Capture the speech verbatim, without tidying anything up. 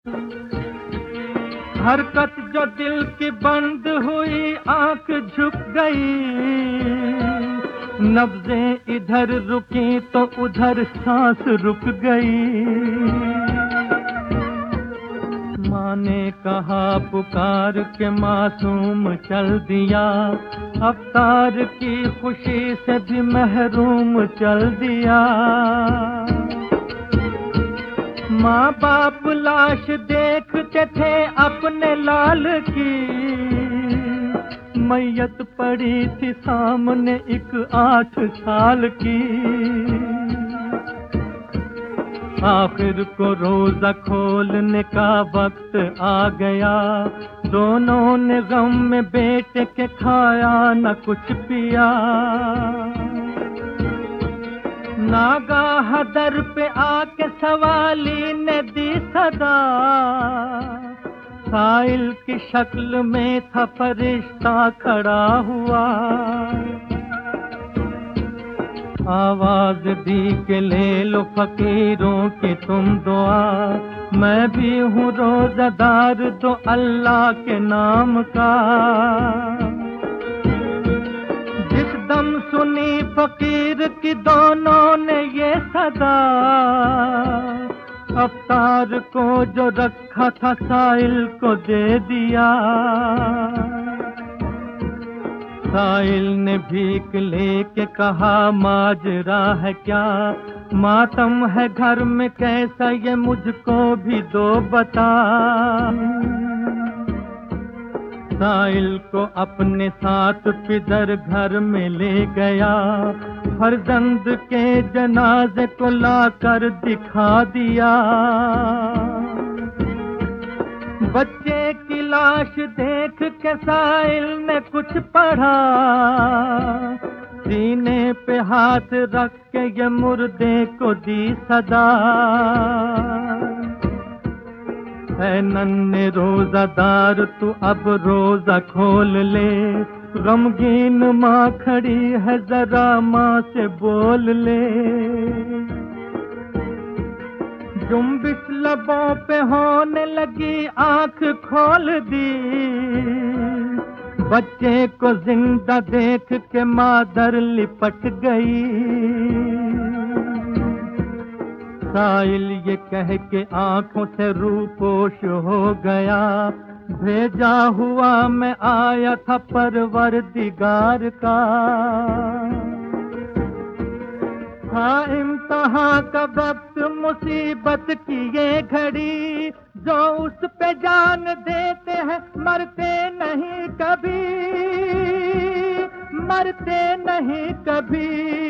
हरकत जो दिल की बंद हुई, आंख झुक गई, नब्ज़ें इधर रुकी तो उधर सांस रुक गई। माँ ने कहा पुकार के मासूम चल दिया, अवतार की खुशी से भी महरूम चल दिया। माँ बाप लाश देखते थे अपने लाल की, मैयत पड़ी थी सामने एक आठ साल की। आखिर को रोजा खोलने का वक्त आ गया, दोनों ने गम में बेटे के खाया न कुछ पिया। नागाह दर पे आके सवाली ने दी सदा, साइल की शक्ल में था फरिश्ता खड़ा हुआ। आवाज दी के ले लो फकीरों की तुम दुआ, मैं भी हूँ रोज़ादार दो अल्लाह के नाम का। जिस दम सुनी फकीर की दोनों ने ये सदा, अवतार को जो रखा था साइल को दे दिया। साइल ने भीख लेके कहा माजरा है क्या, मातम है घर में कैसा ये मुझको भी दो बता। साइल को अपने साथ पिदर घर में ले गया, फर्जंद के जनाजे को लाकर दिखा दिया। बच्चे की लाश देख के साइल ने कुछ पढ़ा, सीने पे हाथ रख के ये मुर्दे को दी सदा। है नन्हे रोजादार तू अब रोजा खोल ले, गमगीन माँ खड़ी है जरा माँ से बोल ले। जुम्बिश लबों पे होने लगी आंख खोल दी, बच्चे को जिंदा देख के मादर लिपट गई। साइल ये कह के आंखों से रूपोश हो गया, भेजा हुआ मैं आया था परवरदिगार का। हाँ इम्तहां का वक्त मुसीबत की ये घड़ी, जो उस पे जान देते हैं मरते नहीं कभी, मरते नहीं कभी।